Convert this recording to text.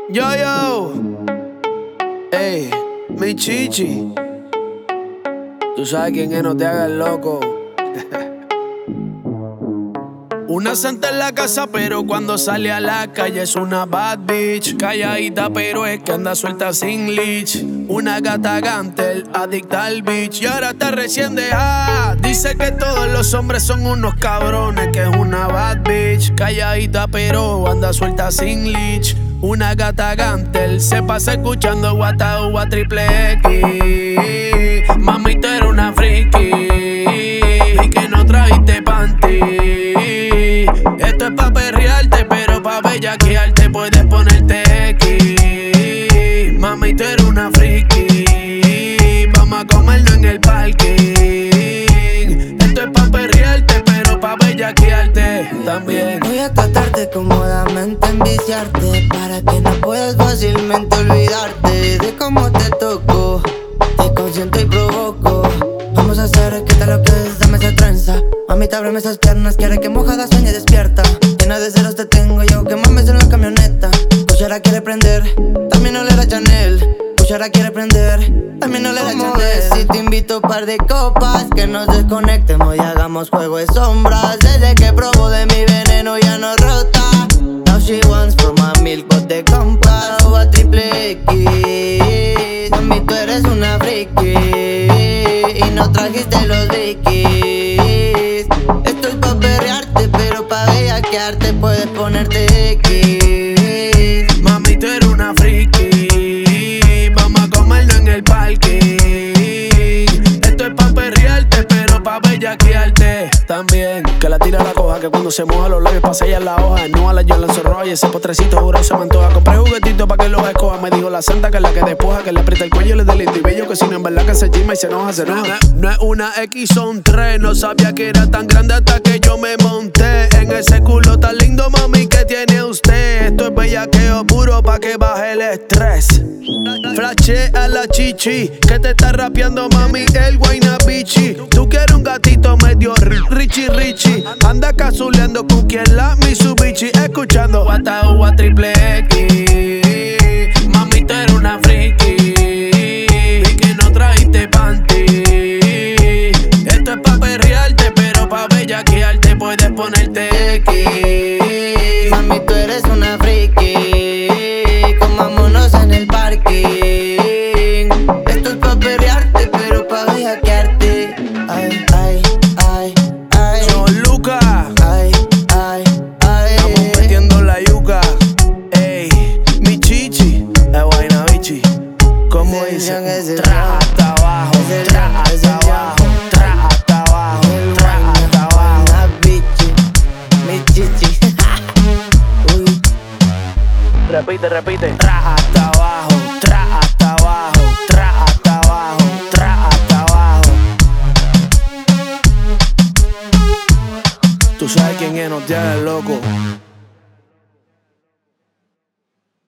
Yo, ey, mi chichi. Tú sabes quién es, no te hagas loco. Una santa en la casa, pero cuando sale a la calle es una bad bitch. Calladita, pero es que anda suelta sin leash. Una gata gantel, adicta al bitch. Y ahora está recién dejada. Dice que todos los hombres son unos cabrones, que es una bad bitch. Calladita, pero anda suelta sin leash. Una gata gantel, se pasa escuchando Guata Uva Triple X. Mami, tú eres una friki y que no trajiste panty. Esto es pa' perrearte, pero pa' bellaquearte puedes ponerte X. Mami, tú eres una friki, vamos a comerlo en el parking. Esto es pa' perrearte, pero pa' bellaquearte también. Voy a tratarte cómodamente, enviciarte, para que no puedas fácilmente olvidarte de cómo te toco, te consiento y provoco. Vamos a hacer que tal lo que es, dame esa trenza. Mamita, ábreme esas piernas, quiere que mojada sueñe despierta. Llena de celos te tengo yo, que mames en la camioneta. Cuchara quiere prender, también no le da Chanel. Cuchara quiere prender, también no le da Chanel. Si te invito un par de copas, que nos desconectemos y hagamos juego de sombras. Desde que probó de mi veneno ya no rota. Now she wants from my milk, but de compras Uva Triple X. Mami, tú eres una friki y no trajiste los Dickies. Esto es pa' perrearte, pero pa' bellaquearte puedes ponerte X. Mami, tú eres una friki, vamos a comerlo en el parking. Esto es pa' perrearte, pero pa' bellaquearte también. Que la tira la coja, que cuando se moja los labios pasa ella en la hoja. No a la yo lanzo roja y ese postrecito juro se me antoja. Compré juguetitos pa' que los escoja. Me dijo la santa que es la que despoja, que le aprieta el cuello y le da lindo y bello. Que si no en verdad que se chisma y se enoja, se enoja. No es una X, son tres. No sabía que era tan grande hasta que yo me monté en ese culo tan lindo, mami, que tiene usted. Esto es bellaqueo puro pa' que baje el estrés. Flashe a la chichi, que te está rapeando, mami, el Guaynabichi. Tú quieres un gatito medio richie. Anda cazuleando cookie en la Mitsubishi, escuchando Guata Uva Triple X. Mami, tú eres una friki y que no trajiste panty. Esto es pa' perrearte, pero pa' bellaquearte puedes ponerte X. Mami, tú eres una friki, comámonos en el parking. Esto es pa' perrearte, pero pa' bellaquearte. Ay, ay, ay, ay. Son Lucas, Ay, ay, ay. estamos metiendo la yuca. Ey, mi chichi, el Guaynabichi. ¿Cómo dice? Tra hasta abajo, tra hasta abajo, tra hasta abajo, tra hasta abajo. Mi chichi. Uy. Repite. Tra hasta abajo, tra hasta abajo, tra hasta abajo, tra hasta abajo. Tú sabes quién es, no te hagas loco.